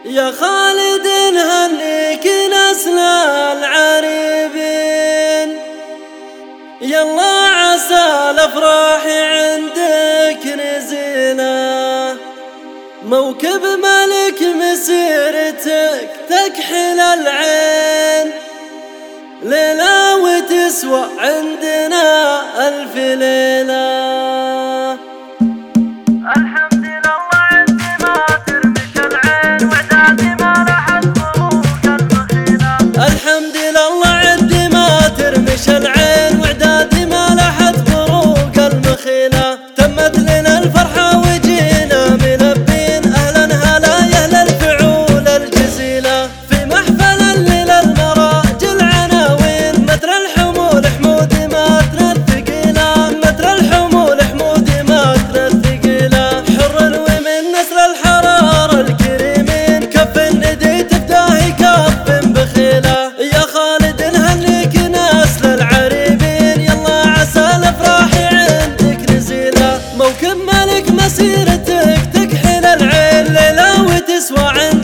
يا خالد نهنيك نسل العريبين، يلا عسى الافراح عندك نزيله، موكب ملك مسيرتك تكحل العين، ليلة وتسوى عندنا 1000 ليلة. الحمد لله عندي ما ترمش العين وعدادي ما لحت فروق المخيلة، تمت لنا الفرحة وجينا ملبين أهلا هلا يا أهل الفعول الجزيلة، في محفل الليل المراجل عناوين، متر الحمول حمودي متر الثقيلة، متر الحمول حمودي متر الثقيلة، حر ومن نسل الحرار الكريمين، كف الندي تفداه كف بخيلة. يا خالد نهنيك نسل العريبين، يلا عسى الافراح عندك نزيله، موكب ملك مسيرتك تكحل العين، ليلة وتسوى